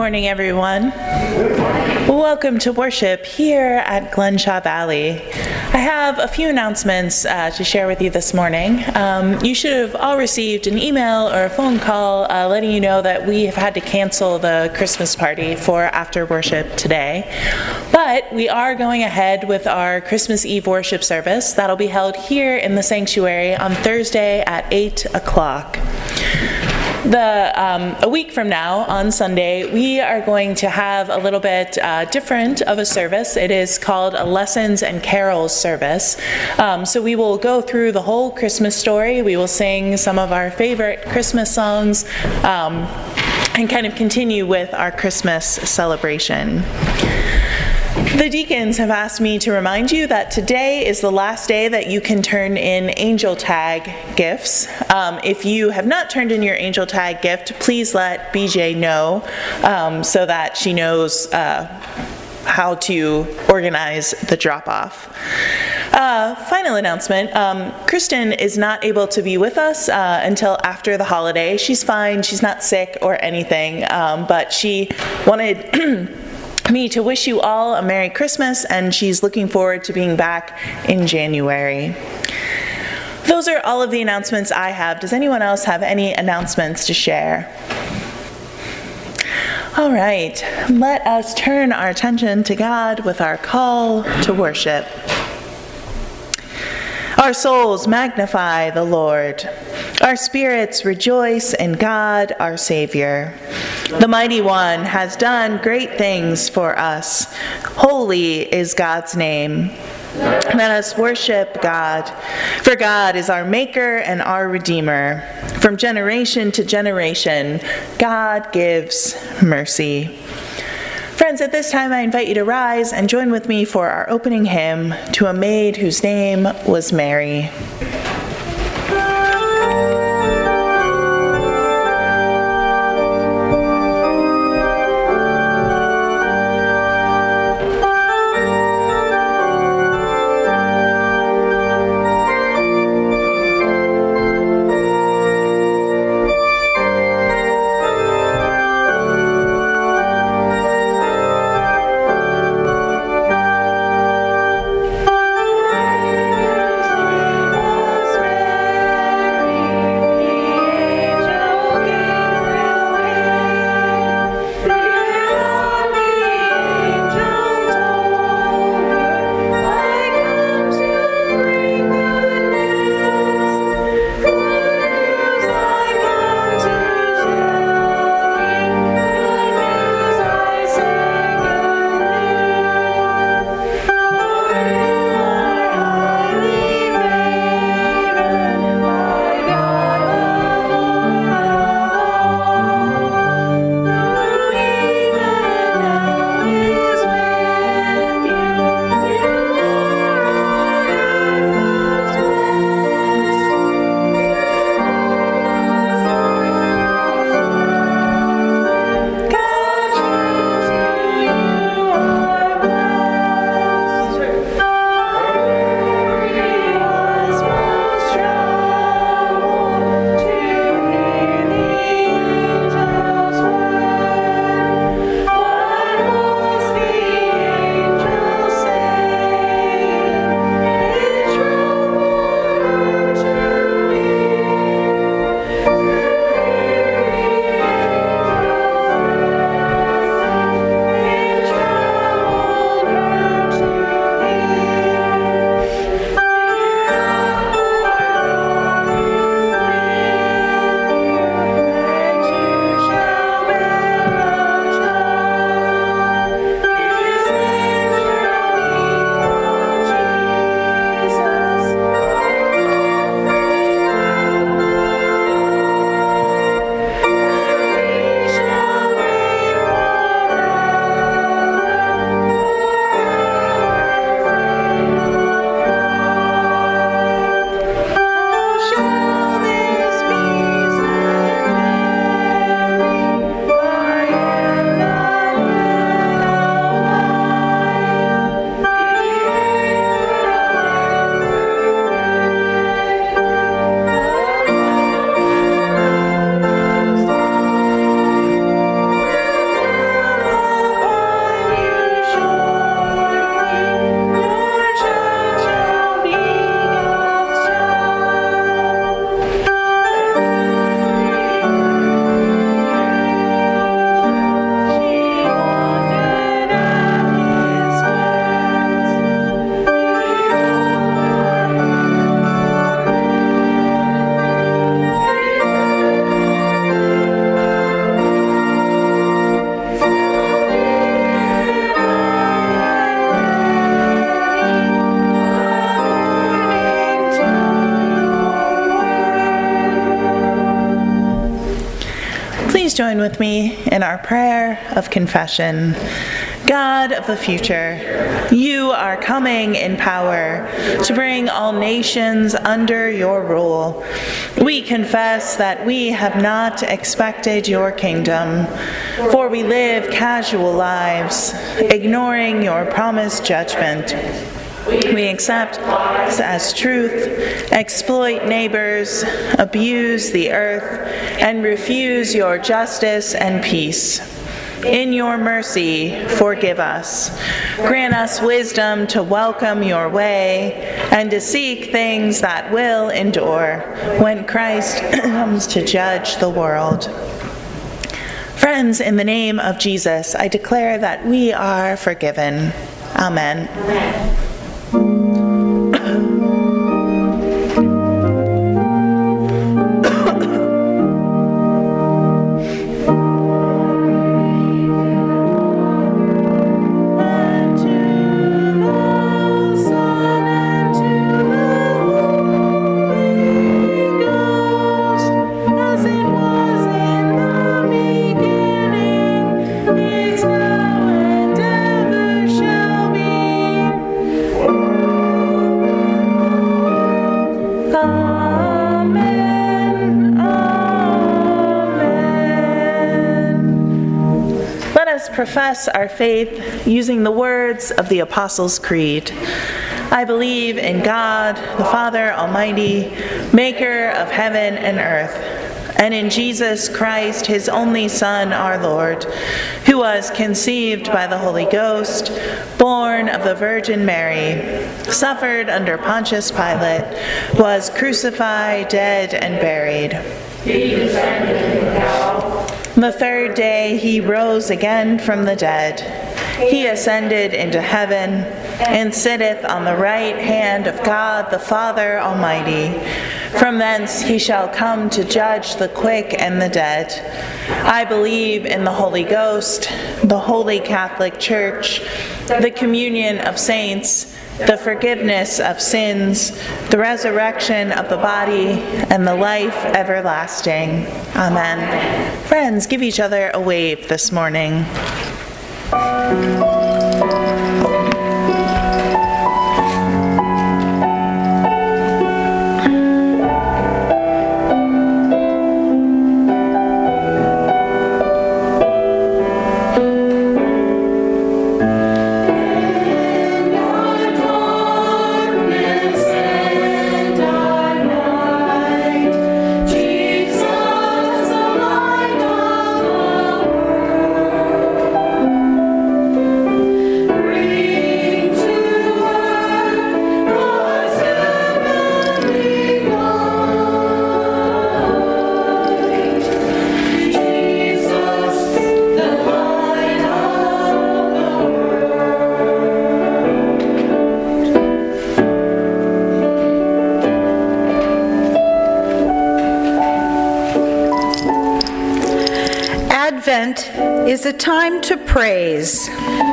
morning, everyone. Welcome to worship here at Glenshaw Valley. I have a few announcements to share with you this morning. You should have all received an email or a phone call letting you know that we have had to cancel the Christmas party for after worship today. But we are going ahead with our Christmas Eve worship service. That'll be held here in the sanctuary on Thursday at 8 o'clock. A week from now, on Sunday, we are going to have a little bit different of a service. It is called a Lessons and Carols service. So we will go through the whole Christmas story. We will sing some of our favorite Christmas songs and kind of continue with our Christmas celebration. The deacons have asked me to remind you that today is the last day that you can turn in angel tag gifts. If you have not turned in your angel tag gift, please let BJ know so that she knows how to organize the drop-off. Final announcement, Kristen is not able to be with us until after the holiday. She's fine, she's not sick or anything, but she wanted me to wish you all a Merry Christmas, and she's looking forward to being back in January. Those are all of the announcements I have. Does anyone else have any announcements to share? All right, let us turn our attention to God with our call to worship. Our souls magnify the Lord. Our spirits rejoice in God, our Savior. The Mighty One has done great things for us. Holy is God's name. Let us worship God, for God is our Maker and our Redeemer. From generation to generation, God gives mercy. Friends, at this time I invite you to rise and join with me for our opening hymn, To a Maid Whose Name Was Mary. join with me in our prayer of confession. God of the future, you are coming in power to bring all nations under your rule. We confess that we have not expected your kingdom, for we live casual lives, ignoring your promised judgment. We accept as truth, exploit neighbors, abuse the earth, and refuse your justice and peace. In your mercy, forgive us. Grant us wisdom to welcome your way and to seek things that will endure when Christ comes to judge the world. Friends, in the name of Jesus, I declare that we are forgiven. Amen. Profess our faith using the words of the Apostles' Creed. I believe in God, the Father Almighty, maker of heaven and earth, and in Jesus Christ, his only Son, our Lord, who was conceived by the Holy Ghost, born of the Virgin Mary, suffered under Pontius Pilate, was crucified, dead, and buried. He descended into hell. The third day he rose again from the dead. He ascended into heaven and sitteth on the right hand of God the Father Almighty. From thence he shall come to judge the quick and the dead. I believe in the Holy Ghost, the Holy Catholic Church, the communion of saints, the forgiveness of sins, the resurrection of the body, and the life everlasting. Amen. Friends, give each other a wave this morning. Advent is a time to praise.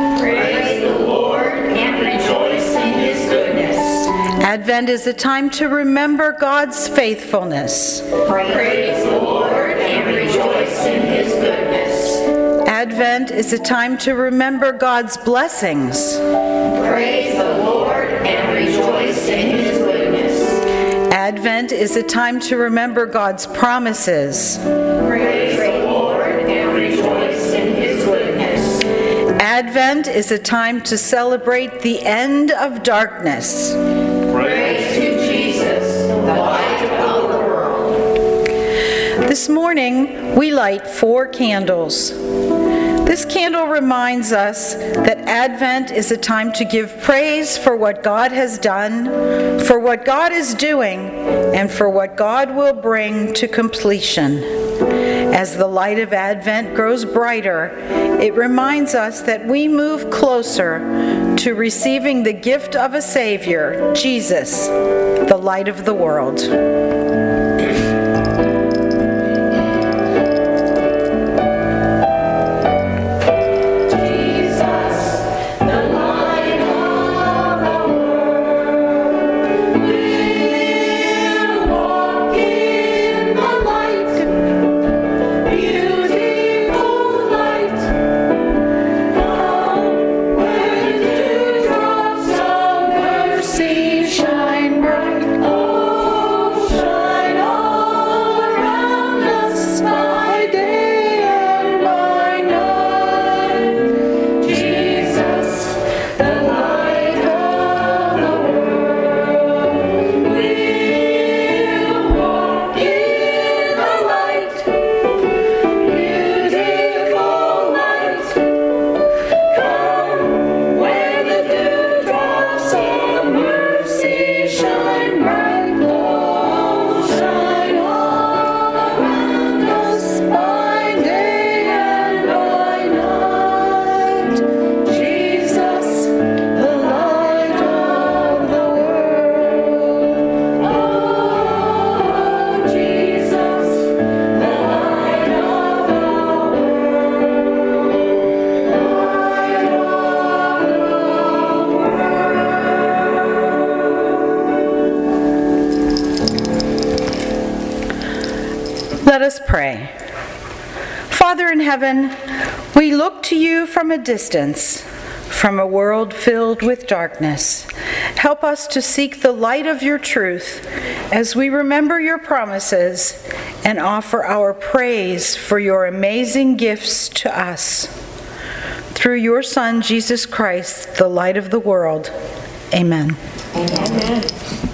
Praise the Lord and rejoice in his goodness. Advent is a time to remember God's faithfulness. Praise the Lord and rejoice in his goodness. Advent is a time to remember God's blessings. Praise the Lord and rejoice in his goodness. Advent is a time to remember God's promises. Praise the Lord and rejoice in his goodness. Advent is a time to celebrate the end of darkness. Praise to Jesus, the light of the world. This morning, we light 4 candles. This candle reminds us that Advent is a time to give praise for what God has done, for what God is doing, and for what God will bring to completion. As the light of Advent grows brighter, it reminds us that we move closer to receiving the gift of a Savior, Jesus, the light of the world. Beauty Let us pray. Father in heaven, we look to you from a distance, from a world filled with darkness. Help us to seek the light of your truth as we remember your promises and offer our praise for your amazing gifts to us. Through your Son, Jesus Christ, the light of the world. Amen. Amen.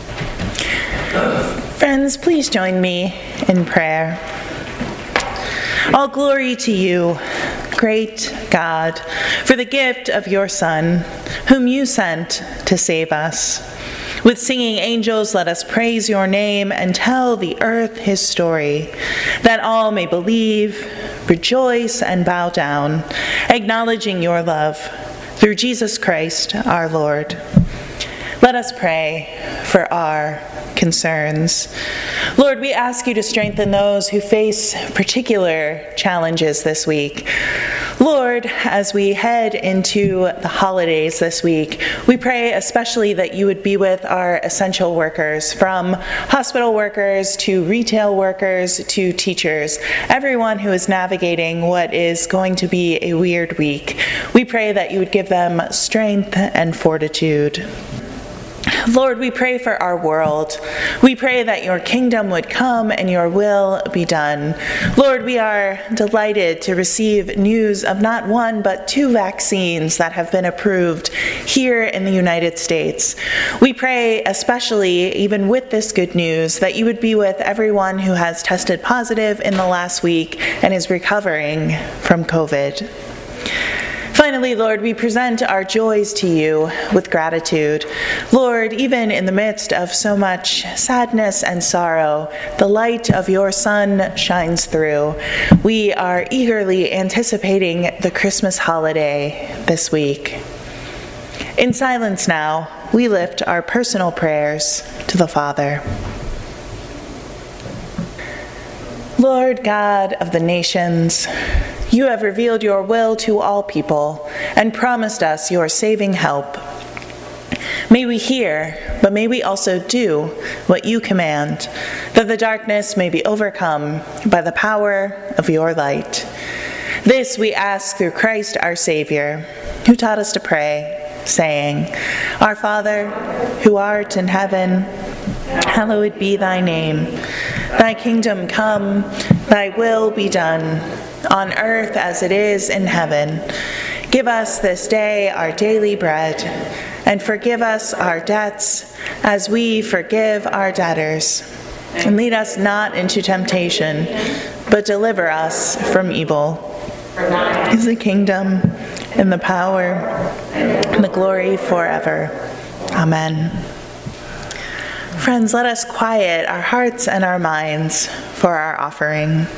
Friends, please join me in prayer. All glory to you, great God, for the gift of your Son, whom you sent to save us. With singing angels, let us praise your name and tell the earth his story, that all may believe, rejoice, and bow down, acknowledging your love through Jesus Christ our Lord. Let us pray for our concerns. Lord, we ask you to strengthen those who face particular challenges this week. Lord, as we head into the holidays this week, we pray especially that you would be with our essential workers, from hospital workers to retail workers to teachers, everyone who is navigating what is going to be a weird week. We pray that you would give them strength and fortitude. Lord, we pray for our world. We pray that your kingdom would come and your will be done. Lord, we are delighted to receive news of not one but 2 vaccines that have been approved here in the United States. We pray especially, even with this good news, that you would be with everyone who has tested positive in the last week and is recovering from COVID. Finally, Lord, we present our joys to you with gratitude. Lord, even in the midst of so much sadness and sorrow, the light of your Son shines through. We are eagerly anticipating the Christmas holiday this week. In silence now, we lift our personal prayers to the Father. Lord God of the nations, you have revealed your will to all people and promised us your saving help. May we hear, but may we also do what you command, that the darkness may be overcome by the power of your light. This we ask through Christ our Savior, who taught us to pray, saying, Our Father, who art in heaven, hallowed be thy name. Thy kingdom come, thy will be done, on earth as it is in heaven. Give us this day our daily bread, and forgive us our debts as we forgive our debtors. And lead us not into temptation, but deliver us from evil. For thine is the kingdom, and the power, and the glory forever. Amen. Friends, let us quiet our hearts and our minds for our offering.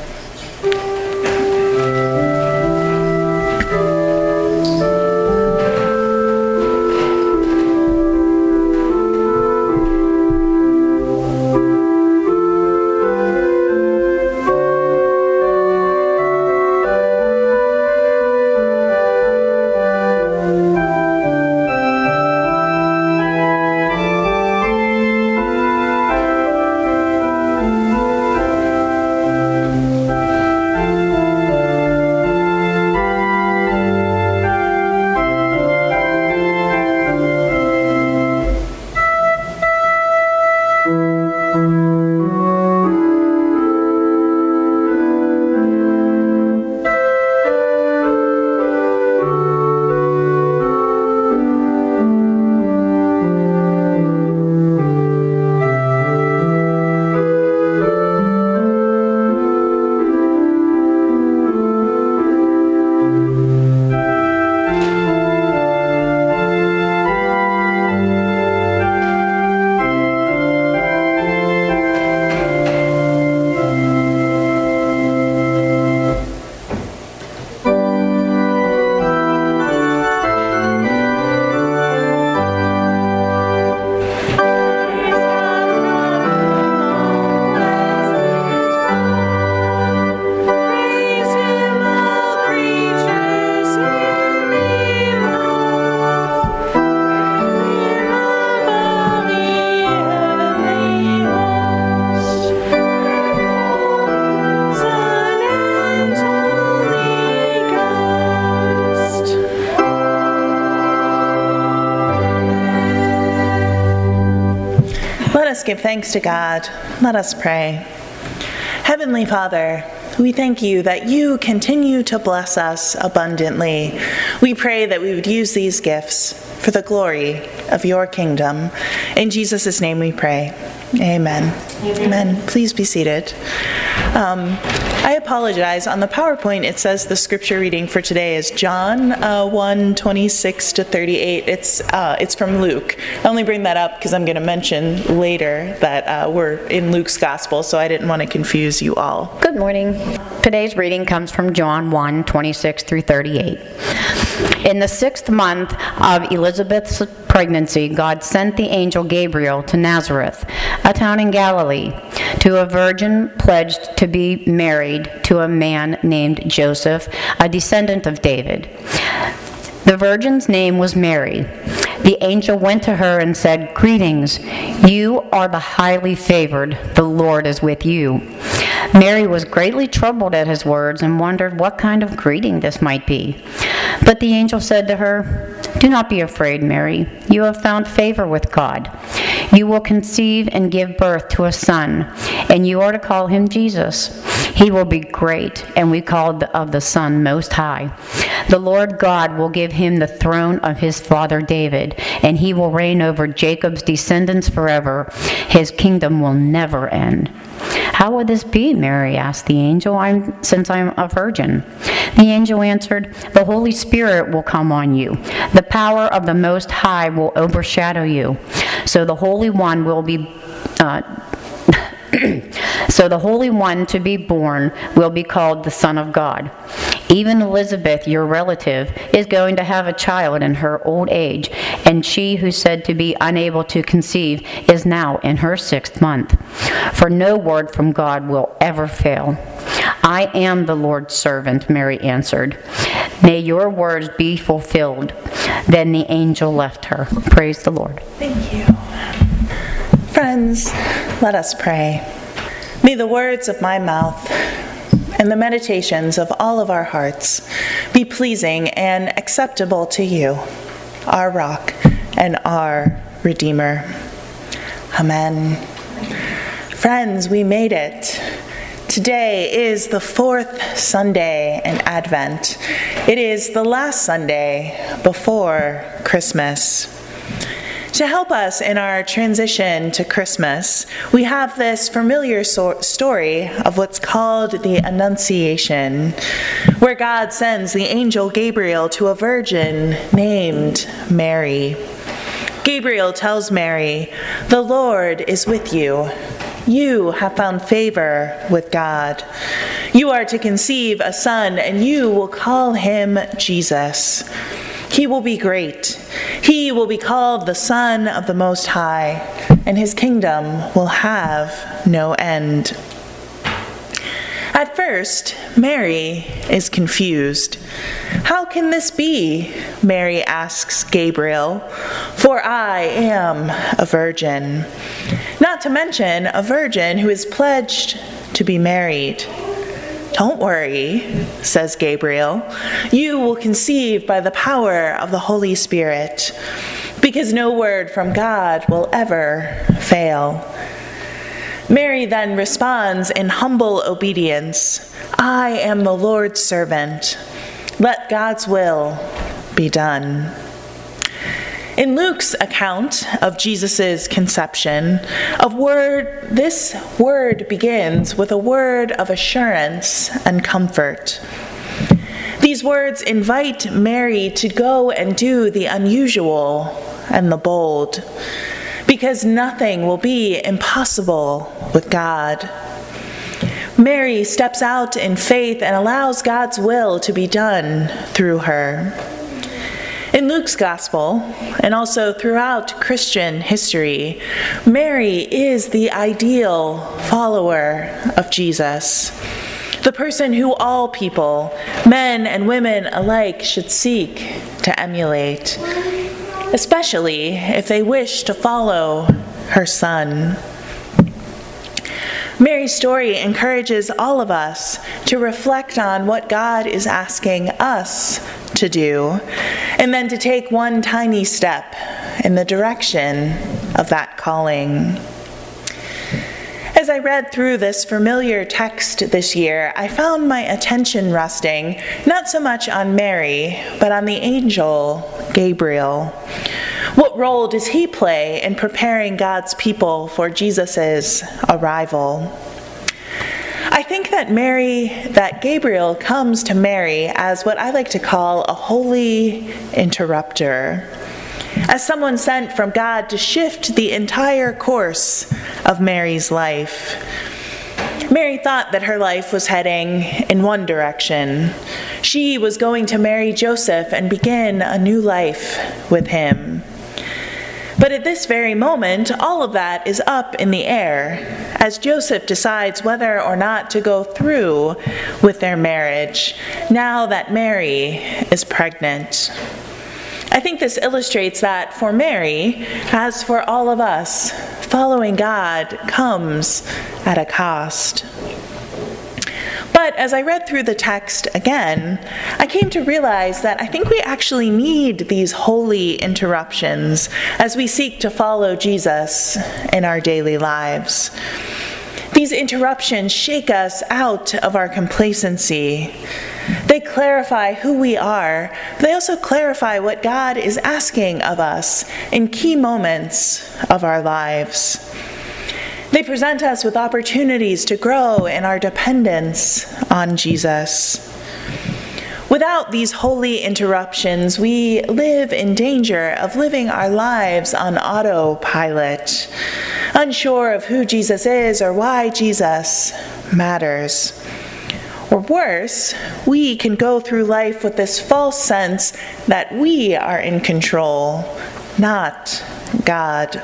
us give thanks to God. Let us pray. Heavenly Father, we thank you that you continue to bless us abundantly. We pray that we would use these gifts for the glory of your kingdom. In Jesus' name we pray. Amen. Amen. Please be seated. I apologize. On the PowerPoint, it says the scripture reading for today is John 1:26-38. It's from Luke. I only bring that up because I'm going to mention later that we're in Luke's gospel, so I didn't want to confuse you all. Good morning. Today's reading comes from John 1:26-38. In the 6th month of Elizabeth's pregnancy, God sent the angel Gabriel to Nazareth, a town in Galilee, to a virgin pledged to be married to a man named Joseph, a descendant of David. The virgin's name was Mary. The angel went to her and said, "Greetings, you are the highly favored. The Lord is with you." Mary was greatly troubled at his words and wondered what kind of greeting this might be. But the angel said to her, "Do not be afraid, Mary. You have found favor with God. You will conceive and give birth to a son, and you are to call him Jesus. He will be great and we call of the Son Most High. The Lord God will give him the throne of his father David, and he will reign over Jacob's descendants forever. His kingdom will never end." "How will this be?" Mary asked the angel, since I'm a virgin." The angel answered, "The Holy Spirit will come on you. The power of the Most High will overshadow you. So the Holy One to be born will be called the Son of God. Even Elizabeth, your relative, is going to have a child in her old age, and she who's said to be unable to conceive is now in her 6th month. For no word from God will ever fail." "I am the Lord's servant," Mary answered. "May your words be fulfilled." Then the angel left her. Praise the Lord. Thank you. Friends, let us pray. May the words of my mouth and the meditations of all of our hearts be pleasing and acceptable to you, our rock and our Redeemer. Amen. Friends, we made it. Today is the 4th Sunday in Advent. It is the last Sunday before Christmas. To help us in our transition to Christmas, we have this familiar story of what's called the Annunciation, where God sends the angel Gabriel to a virgin named Mary. Gabriel tells Mary, "The Lord is with you. You have found favor with God. You are to conceive a son, and you will call him Jesus. He will be great. He will be called the Son of the Most High, and his kingdom will have no end." At first, Mary is confused. "How can this be?" Mary asks Gabriel, "for I am a virgin." Not to mention a virgin who is pledged to be married. "Don't worry," says Gabriel. "You will conceive by the power of the Holy Spirit, because no word from God will ever fail." Mary then responds in humble obedience, "I am the Lord's servant. Let God's will be done." In Luke's account of Jesus' conception, this word begins with a word of assurance and comfort. These words invite Mary to go and do the unusual and the bold, because nothing will be impossible with God. Mary steps out in faith and allows God's will to be done through her. In Luke's gospel, and also throughout Christian history, Mary is the ideal follower of Jesus, the person who all people, men and women alike, should seek to emulate, especially if they wish to follow her Son. Mary's story encourages all of us to reflect on what God is asking us to do, and then to take one tiny step in the direction of that calling. I read through this familiar text this year, I found my attention resting not so much on Mary, but on the angel Gabriel. What role does he play in preparing God's people for Jesus' arrival? I think that Gabriel comes to Mary as what I like to call a holy interrupter, as someone sent from God to shift the entire course of Mary's life. Mary thought that her life was heading in one direction. She was going to marry Joseph and begin a new life with him. But at this very moment, all of that is up in the air as Joseph decides whether or not to go through with their marriage now that Mary is pregnant. I think this illustrates that for Mary, as for all of us, following God comes at a cost. But as I read through the text again, I came to realize that I think we actually need these holy interruptions as we seek to follow Jesus in our daily lives. These interruptions shake us out of our complacency. They clarify who we are. They also clarify what God is asking of us in key moments of our lives. They present us with opportunities to grow in our dependence on Jesus. Without these holy interruptions, we live in danger of living our lives on autopilot, unsure of who Jesus is or why Jesus matters. Or worse, we can go through life with this false sense that we are in control, not God.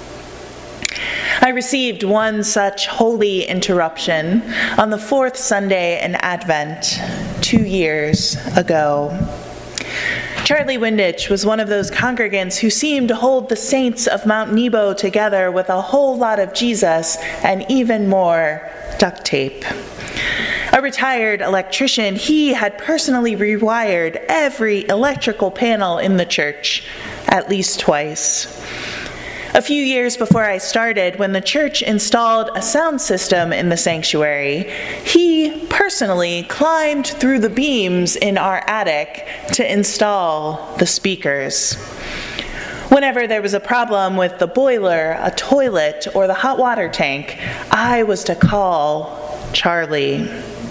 I received one such holy interruption on the fourth Sunday in Advent 2 years ago. Charlie Windich was one of those congregants who seemed to hold the saints of Mount Nebo together with a whole lot of Jesus and even more duct tape. A retired electrician, he had personally rewired every electrical panel in the church at least twice. A few years before I started, when the church installed a sound system in the sanctuary, he personally climbed through the beams in our attic to install the speakers. Whenever there was a problem with the boiler, a toilet, or the hot water tank, I was to call Charlie.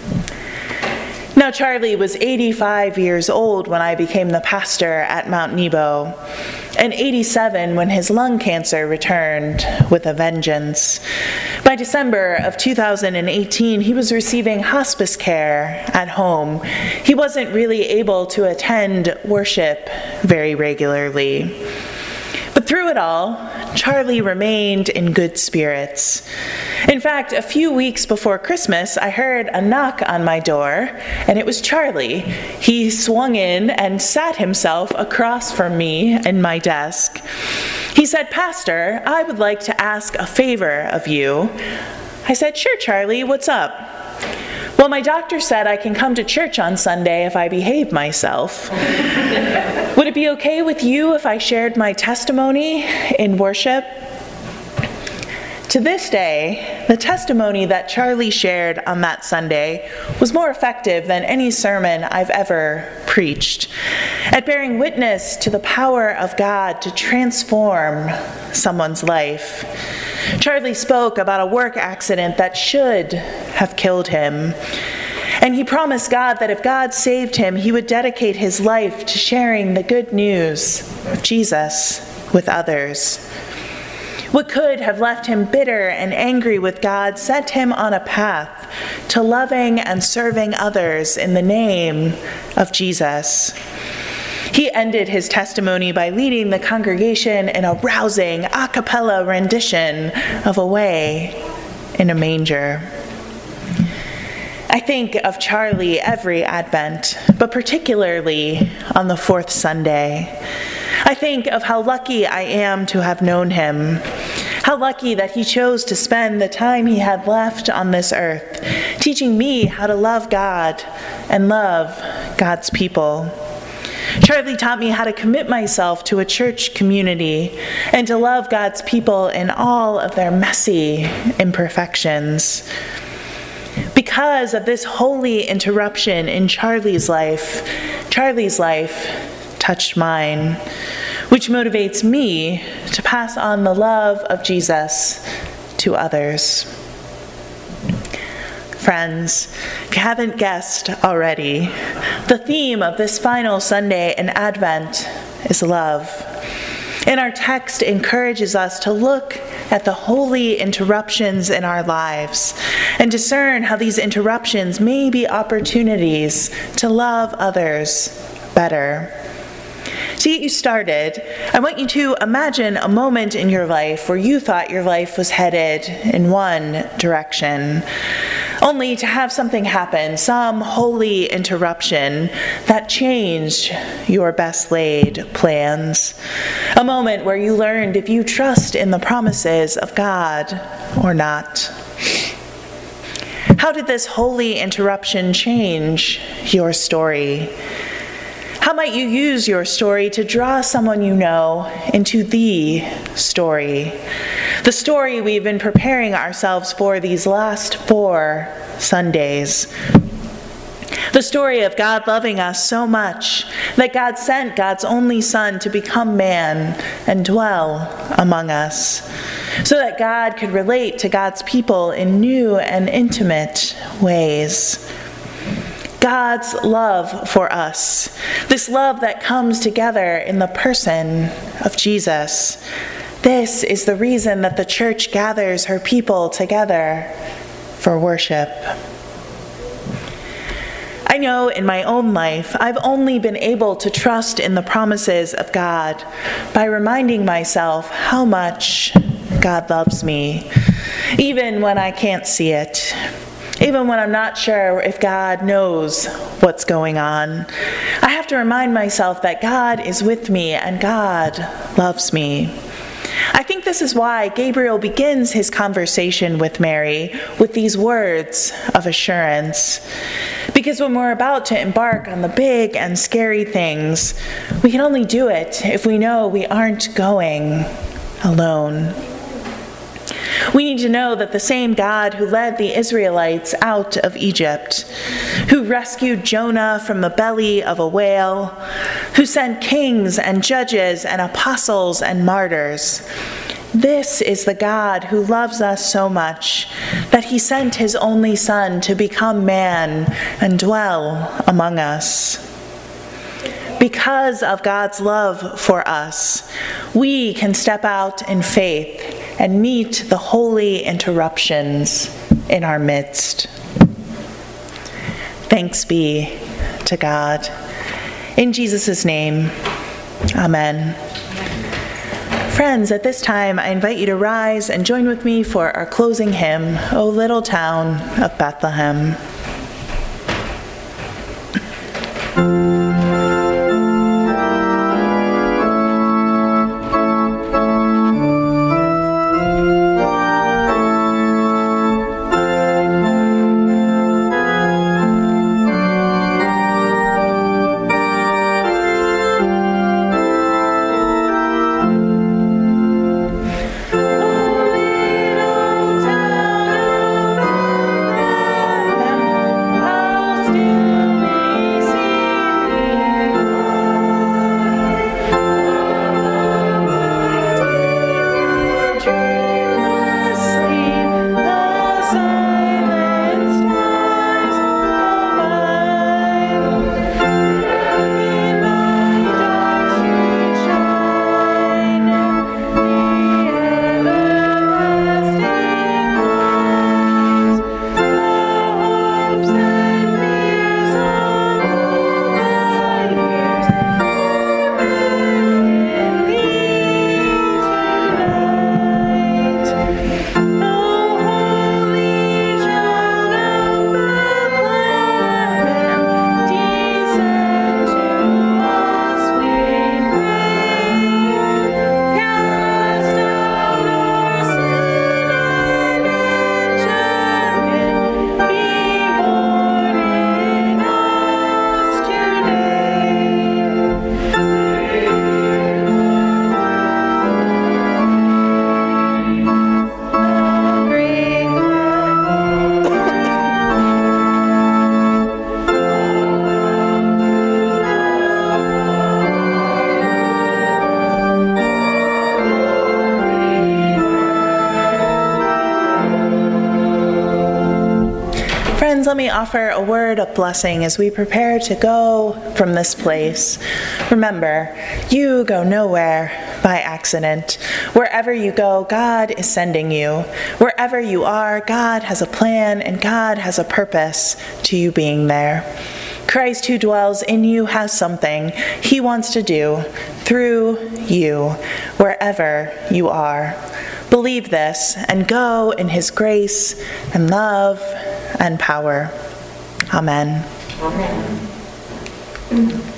Now, Charlie was 85 years old when I became the pastor at Mount Nebo, and 87 when his lung cancer returned with a vengeance. By December of 2018, he was receiving hospice care at home. He wasn't really able to attend worship very regularly. But through it all, Charlie remained in good spirits. In fact, a few weeks before Christmas, I heard a knock on my door, and it was Charlie. He swung in and sat himself across from me in my desk. He said, "Pastor, I would like to ask a favor of you." I said, "Sure, Charlie, what's up?" "Well, my doctor said I can come to church on Sunday if I behave myself. Would it be okay with you if I shared my testimony in worship?" To this day, the testimony that Charlie shared on that Sunday was more effective than any sermon I've ever preached, at bearing witness to the power of God to transform someone's life. Charlie spoke about a work accident that should have killed him. And he promised God that if God saved him, he would dedicate his life to sharing the good news of Jesus with others. What could have left him bitter and angry with God set him on a path to loving and serving others in the name of Jesus. He ended his testimony by leading the congregation in a rousing a cappella rendition of "Away in a Manger." I think of Charlie every Advent, but particularly on the fourth Sunday. I think of how lucky I am to have known him, how lucky that he chose to spend the time he had left on this earth, teaching me how to love God and love God's people. Charlie taught me how to commit myself to a church community and to love God's people in all of their messy imperfections. Because of this holy interruption in Charlie's life touched mine, which motivates me to pass on the love of Jesus to others. Friends, if you haven't guessed already, the theme of this final Sunday in Advent is love. And our text encourages us to look at the holy interruptions in our lives and discern how these interruptions may be opportunities to love others better. To get you started, I want you to imagine a moment in your life where you thought your life was headed in one direction, only to have something happen, some holy interruption that changed your best laid plans. A moment where you learned if you trust in the promises of God or not. How did this holy interruption change your story? How might you use your story to draw someone you know into the story? The story we've been preparing ourselves for these last 4 Sundays. The story of God loving us so much that God sent God's only Son to become man and dwell among us, so that God could relate to God's people in new and intimate ways. God's love for us, this love that comes together in the person of Jesus. This is the reason that the church gathers her people together for worship. I know in my own life, I've only been able to trust in the promises of God by reminding myself how much God loves me, even when I can't see it. Even when I'm not sure if God knows what's going on, I have to remind myself that God is with me and God loves me. I think this is why Gabriel begins his conversation with Mary with these words of assurance. Because when we're about to embark on the big and scary things, we can only do it if we know we aren't going alone. We need to know that the same God who led the Israelites out of Egypt, who rescued Jonah from the belly of a whale, who sent kings and judges and apostles and martyrs, this is the God who loves us so much that he sent his only Son to become man and dwell among us. Because of God's love for us, we can step out in faith and meet the holy interruptions in our midst. Thanks be to God. In Jesus' name, amen. Friends, at this time, I invite you to rise and join with me for our closing hymn, O Little Town of Bethlehem. let me offer a word of blessing as we prepare to go from this place. Remember, you go nowhere by accident. Wherever you go, God is sending you. Wherever you are, God has a plan and God has a purpose to you being there. Christ who dwells in you has something he wants to do through you, wherever you are. Believe this and go in his grace and love and power. Amen. Amen.